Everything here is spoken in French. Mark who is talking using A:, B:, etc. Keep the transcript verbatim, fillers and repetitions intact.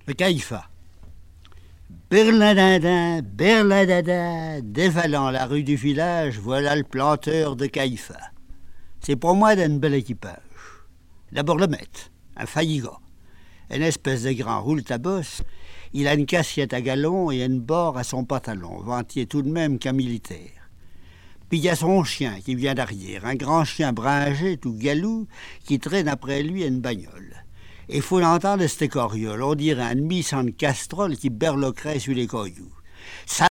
A: Le caïfa. Berlin-dindin, berlin-dindin, dévalant la rue du village, voilà le planteur de caïfa. C'est pour moi d'un bel équipage. D'abord le maître, un failligot, une espèce de grand roule-tabosse. Il a une cassiette à galon et une barre à son pantalon, ventier tout de même qu'un militaire. Puis il y a son chien qui vient d'arrière, un grand chien bringé, tout galou, qui traîne après lui une bagnole. Et faut l'entendre, cette coriole, on dirait un demi-cent de castrol qui berloquerait sur les cailloux. Ça